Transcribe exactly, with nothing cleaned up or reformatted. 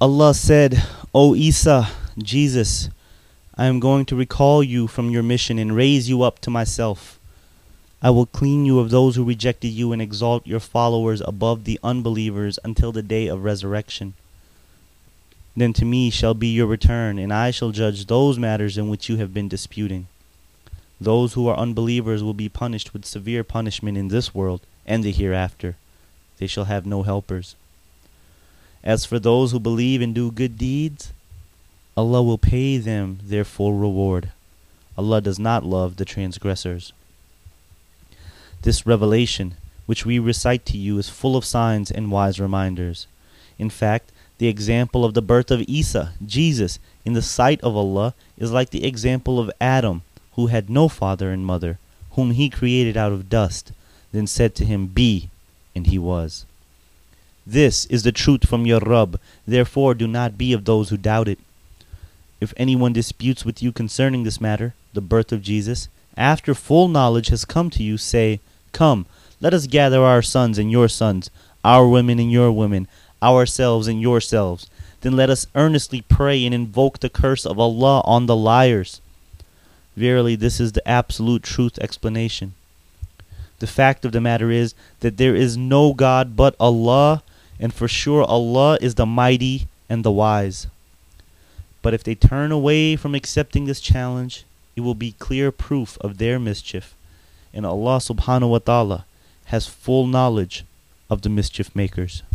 Allah said, O Isa, Jesus, I am going to recall you from your mission and raise you up to myself. I will clean you of those who rejected you and exalt your followers above the unbelievers until the day of resurrection. Then to me shall be your return, and I shall judge those matters in which you have been disputing. Those who are unbelievers will be punished with severe punishment in this world and the hereafter. They shall have no helpers. As for those who believe and do good deeds, Allah will pay them their full reward. Allah does not love the transgressors. This revelation, which we recite to you, is full of signs and wise reminders. In fact, the example of the birth of Isa, Jesus, in the sight of Allah is like the example of Adam, who had no father and mother, whom he created out of dust, then said to him, Be, and he was. This is the truth from your Rabb, therefore do not be of those who doubt it. If anyone disputes with you concerning this matter, the birth of Jesus, after full knowledge has come to you, say, Come, let us gather our sons and your sons, our women and your women, ourselves and yourselves. Then let us earnestly pray and invoke the curse of Allah on the liars. Verily, this is the absolute truth explanation. The fact of the matter is that there is no God but Allah, and for sure Allah is the mighty and the wise. But if they turn away from accepting this challenge, it will be clear proof of their mischief, and Allah subhanahu wa ta'ala has full knowledge of the mischief makers.